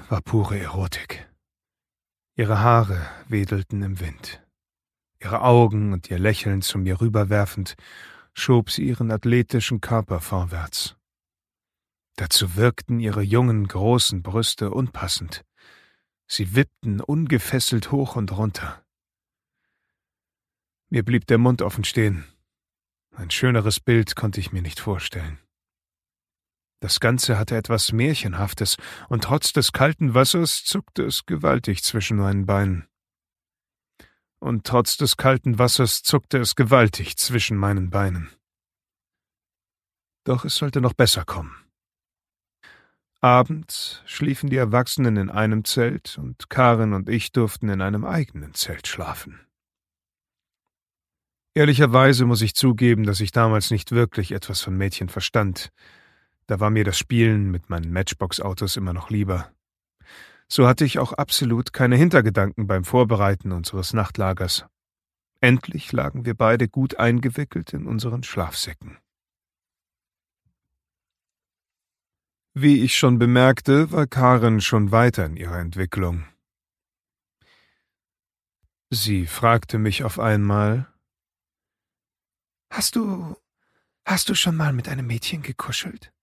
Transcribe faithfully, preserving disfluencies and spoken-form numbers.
war pure Erotik. Ihre Haare wedelten im Wind. Ihre Augen und ihr Lächeln zu mir rüberwerfend, schob sie ihren athletischen Körper vorwärts. Dazu wirkten ihre jungen, großen Brüste unpassend. Sie wippten ungefesselt hoch und runter. Mir blieb der Mund offen stehen. Ein schöneres Bild konnte ich mir nicht vorstellen. Das Ganze hatte etwas Märchenhaftes, und trotz des kalten Wassers zuckte es gewaltig zwischen meinen Beinen. Und trotz des kalten Wassers zuckte es gewaltig zwischen meinen Beinen. Doch es sollte noch besser kommen. Abends schliefen die Erwachsenen in einem Zelt, und Karin und ich durften in einem eigenen Zelt schlafen. Ehrlicherweise muss ich zugeben, dass ich damals nicht wirklich etwas von Mädchen verstand. Da war mir das Spielen mit meinen Matchbox-Autos immer noch lieber. So hatte ich auch absolut keine Hintergedanken beim Vorbereiten unseres Nachtlagers. Endlich lagen wir beide gut eingewickelt in unseren Schlafsäcken. Wie ich schon bemerkte, war Karin schon weiter in ihrer Entwicklung. Sie fragte mich auf einmal: »Hast du, hast du schon mal mit einem Mädchen gekuschelt?«